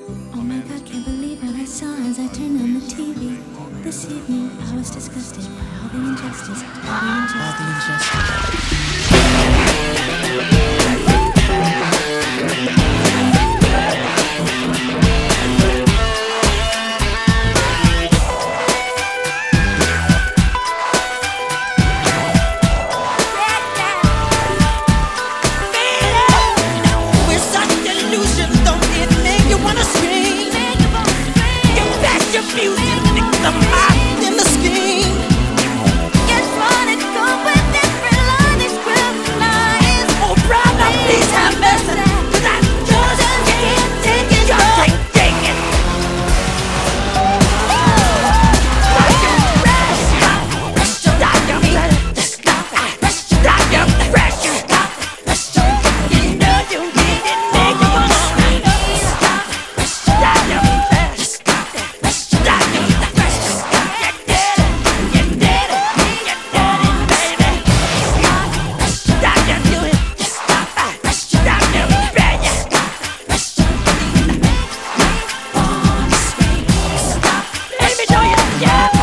Oh my God, can't believe what I saw as I turned on the TV. This evening, I was disgusted by all the injustice, all the injustice. We're such illusions, don't it make you wanna scream? You bet your music, the mind in the scheme. Yes, wanna go with different line, this group of lies. Oh, brother, please have mercy, 'cause I just can't take it. Just can't take it. Let me know you, yeah.